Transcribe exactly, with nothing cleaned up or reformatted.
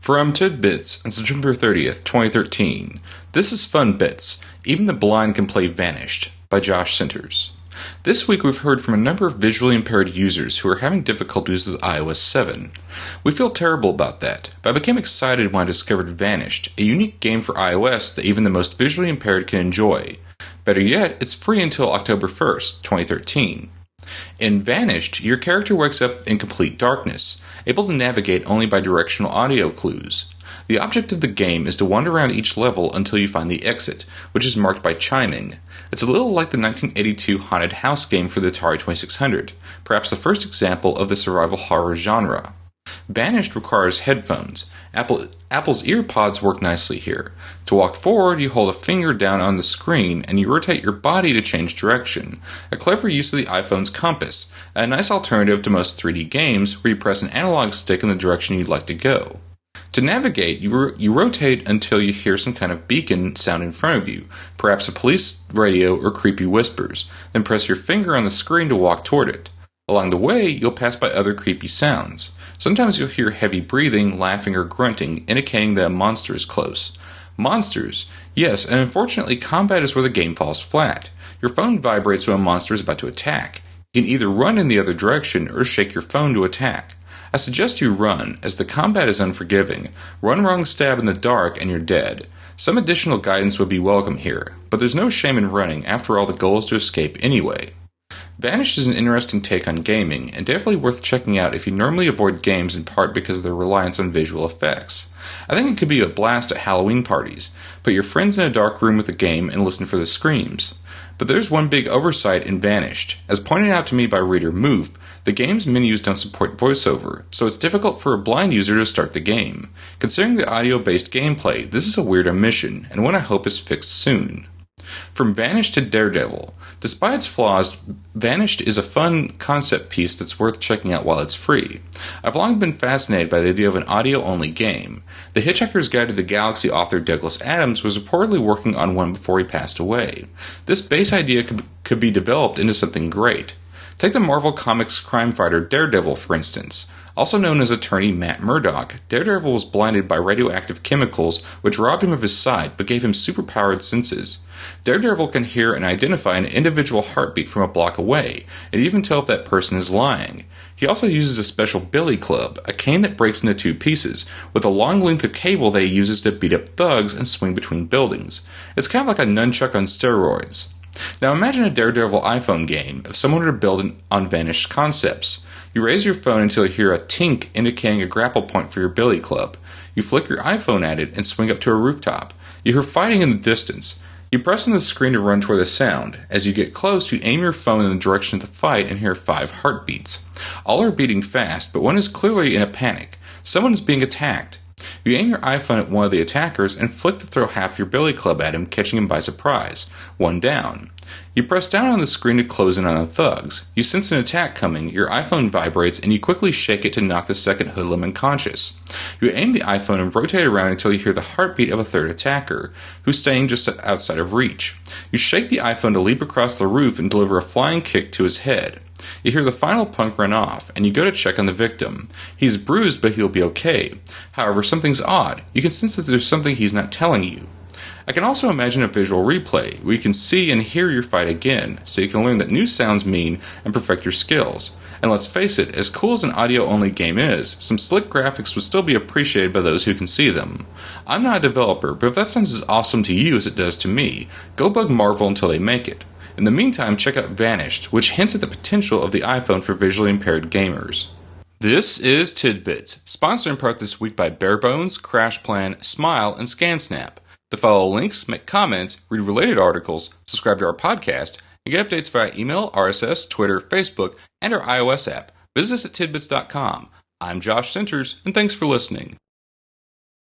From Tidbits on September thirtieth, twenty thirteen, this is Fun Bits, Even the Blind Can Play Vanished, by Josh Centers. This week we've heard from a number of visually impaired users who are having difficulties with i O S seven. We feel terrible about that, but I became excited when I discovered Vanished, a unique game for iOS that even the most visually impaired can enjoy. Better yet, it's free until October first, twenty thirteen. In Vanished, your character wakes up in complete darkness, able to navigate only by directional audio clues. The object of the game is to wander around each level until you find the exit, which is marked by chiming. It's a little like the nineteen eighty-two Haunted House game for the Atari twenty-six hundred, perhaps the first example of the survival horror genre. Vanished requires headphones. Apple, Apple's EarPods work nicely here. To walk forward, you hold a finger down on the screen and you rotate your body to change direction. A clever use of the iPhone's compass, a nice alternative to most three D games where you press an analog stick in the direction you'd like to go. To navigate, you, ro- you rotate until you hear some kind of beacon sound in front of you, perhaps a police radio or creepy whispers, then press your finger on the screen to walk toward it. Along the way, you'll pass by other creepy sounds. Sometimes you'll hear heavy breathing, laughing, or grunting, indicating that a monster is close. Monsters? Yes, and unfortunately, combat is where the game falls flat. Your phone vibrates when a monster is about to attack. You can either run in the other direction or shake your phone to attack. I suggest you run, as the combat is unforgiving. One wrong stab in the dark and you're dead. Some additional guidance would be welcome here, but there's no shame in running. After all, the goal is to escape anyway. Vanished is an interesting take on gaming, and definitely worth checking out if you normally avoid games in part because of their reliance on visual effects. I think it could be a blast at Halloween parties. Put your friends in a dark room with a game and listen for the screams. But there's one big oversight in Vanished. As pointed out to me by reader Moof, the game's menus don't support voiceover, so it's difficult for a blind user to start the game. Considering the audio-based gameplay, this is a weird omission, and one I hope is fixed soon. From Vanished to Daredevil. Despite its flaws, Vanished is a fun concept piece that's worth checking out while it's free. I've long been fascinated by the idea of an audio-only game. The Hitchhiker's Guide to the Galaxy author Douglas Adams was reportedly working on one before he passed away. This base idea could, could be developed into something great. Take the Marvel Comics crime fighter Daredevil, for instance. Also known as attorney Matt Murdock, Daredevil was blinded by radioactive chemicals which robbed him of his sight but gave him superpowered senses. Daredevil can hear and identify an individual heartbeat from a block away, and even tell if that person is lying. He also uses a special billy club, a cane that breaks into two pieces, with a long length of cable that he uses to beat up thugs and swing between buildings. It's kind of like a nunchuck on steroids. Now imagine a Daredevil iPhone game if someone were to build an, on Vanished concepts. You raise your phone until you hear a tink indicating a grapple point for your billy club. You flick your iPhone at it and swing up to a rooftop. You hear fighting in the distance. You press on the screen to run toward the sound. As you get close, you aim your phone in the direction of the fight and hear five heartbeats. All are beating fast, but one is clearly in a panic. Someone is being attacked. You aim your iPhone at one of the attackers and flick to throw half your billy club at him, catching him by surprise. One down. You press down on the screen to close in on the thugs. You sense an attack coming, your iPhone vibrates, and you quickly shake it to knock the second hoodlum unconscious. You aim the iPhone and rotate around until you hear the heartbeat of a third attacker, who's staying just outside of reach. You shake the iPhone to leap across the roof and deliver a flying kick to his head. You hear the final punk run off, and you go to check on the victim. He's bruised, but he'll be okay. However, something's odd. You can sense that there's something he's not telling you. I can also imagine a visual replay, where you can see and hear your fight again, so you can learn what new sounds mean and perfect your skills. And let's face it, as cool as an audio-only game is, some slick graphics would still be appreciated by those who can see them. I'm not a developer, but if that sounds as awesome to you as it does to me, go bug Marvel until they make it. In the meantime, check out Vanished, which hints at the potential of the iPhone for visually impaired gamers. This is Tidbits, sponsored in part this week by Barebones, CrashPlan, Smile, and ScanSnap. To follow links, make comments, read related articles, subscribe to our podcast, and get updates via email, R S S, Twitter, Facebook, and our iOS app, visit us at tidbits dot com. I'm Josh Centers, and thanks for listening.